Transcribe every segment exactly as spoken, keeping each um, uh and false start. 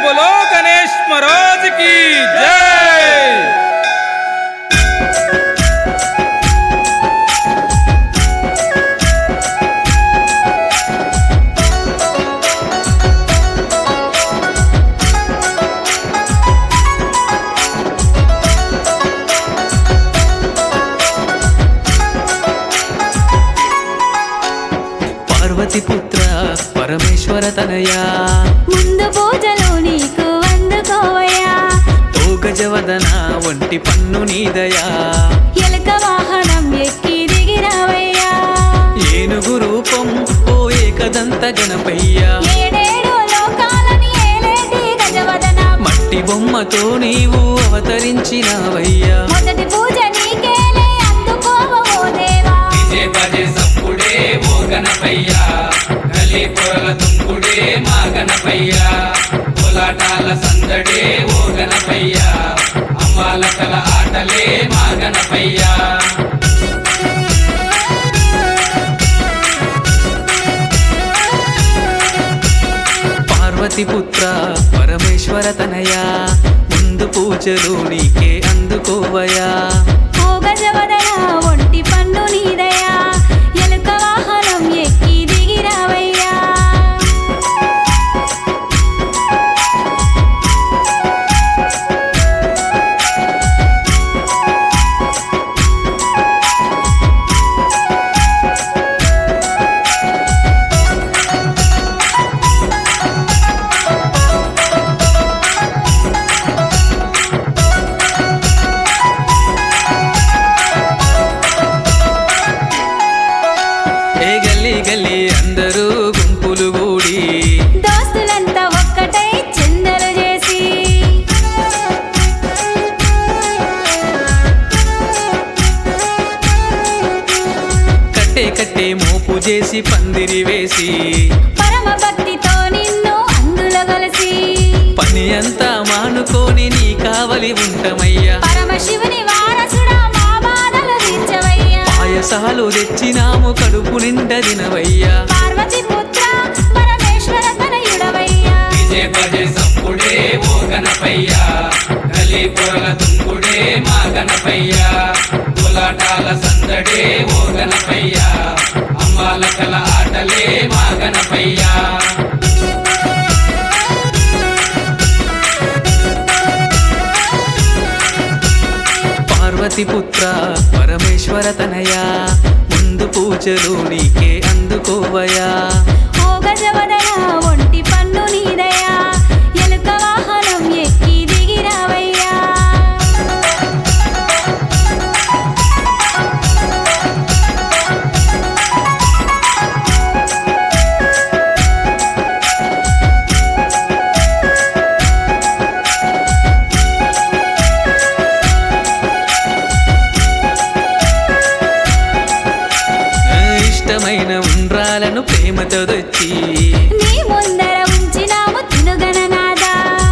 बोलो गणेश महाराज की जय। పార్వతి పుత్ర పరమేశ్వర తనయా ముందు పూజలు నీకు అందుకోవయ్యా ఓ గజవదన ఒంటి పన్ను నీదయా ఎలక వాహనం ఎక్కి దిగిరావయ్యా ఏనుగు రూపం ఓ ఏకదంత గణపయ్యా ఏడేడు లోకాలని ఏలేటి గజవదన మట్టి బొమ్మతో నీవు అవతరించినావయ్యా మొదటి పూజ నీకేలే అందుకోవో దేవా విజయ భజే సప్పుడే ఓ గణపయ్యా కలి పొరల తుంకుడే మా గణపయ్యా కోలాటాల సందడే ఓ గణపయ్యా అమ్మాల కల ఆటలే మా గణపయ్యా పార్వతి పుత్ర పరమేశ్వర తనయా ముందు పూజలు నీకే అందుకోవయా ఓ గజవదన ఒంటి పన్ను నీదయా ఎలుక వాహనం ఎక్కి దిగిరావయ్యా ఏ గల్లీ గల్లీ అందరూ గుంపులు గూడి దోస్తులంతా ఒక్కటై చిందలు చేసి కట్టే కట్టే మోపు చేసి పందిరి వేసి పరమ భక్తితో నిన్ను అందులో కలిసి పని అంతా మానుకొని నీ కావలి ఉంటమయ్యా పరమశివుని వారసుడా మా బాధలు తీర్చవయ్యా పాయసాలు తెచ్చినాము కడుపు నిండా దినవయ్యా పార్వతి పుత్ర పరమేశ్వర తనయుడవయ్యా విజయ భజే సప్పుడే ఓ గణపయ్యా కలి పొరల తుంకుడే మా గణపయ్యా కోలాటాల సందడే ఓ గణపయ్యా అమ్మాల కల ఆటలే మా గణపయ్యా పార్వతి పుత్ర పరమేశ్వర తనయా ముందు పూజలు నీకే అందుకోవయా ఓ గజవదన ఒంటి పన్ను నీదయా ఎలుక వాహనం ఎక్కి దిగిరావయ్యా ఇష్టమైన ఉండ్రాలను ప్రేమతో తెచ్చి నీ ముందర ఉంచినాము తినుగణనాదా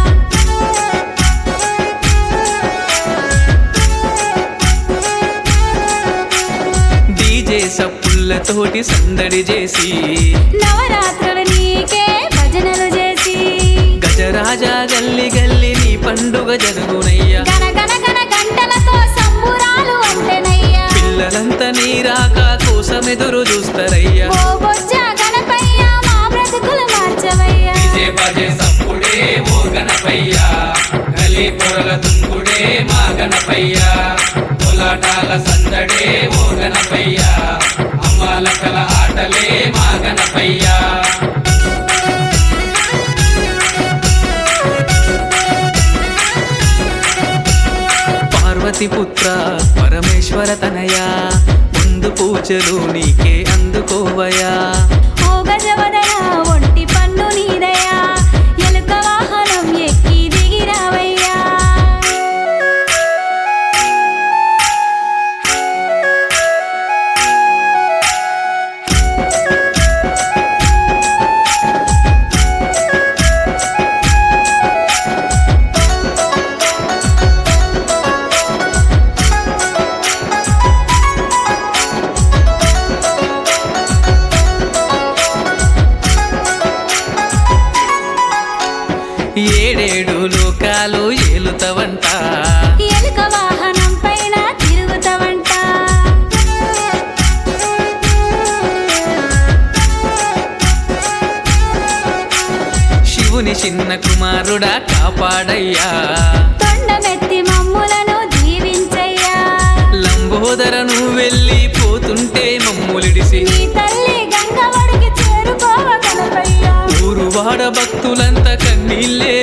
డీజే సప్పుళ్ళతోటి సందడి చేసి నవరాత్రులు నీకే భజనలు చేసి గజరాజా గల్లి గల్లి నీ పండుగ జరుగునయ్యా గణ గణ గణ గంటలతో సంబురాలు అంటెనయ్యా పిల్లలంతా నీ రాక కోసం ఎదురు చూస్తారయ్యా ఓ బొజ్జ గణపయ్య మా బ్రతుకులు మార్చవయ్యా విజయ భజే సప్పుడే ఓ గణపయ్యా కలి పొరల తుంకుడే మా గణపయ్యా కోలాటాల సందడే ఓ గణపయ్యా అమ్మాల కల ఆటలే మా గణపయ్యా పార్వతి పుత్ర పరమేశ్వర తనయా ముందు పూజలు నీకే అందుకోవయా ఓ గజవదన ఒంటి పన్ను నీదయా ఎలుక వాహనం ఎక్కి దిగిరావయ్యా చిన్న కుమారుడా కాపాడయ్యా తొండమెత్తి మమ్ములను దీవించయ్యా లంబోదరను వెళ్ళి పోతుంటే మమ్ములిడిసి నీ తల్లి గంగవడికి చేరుకోవ గణపయ్యా ఊరువాడ భక్తులంతా కన్నీళ్ళే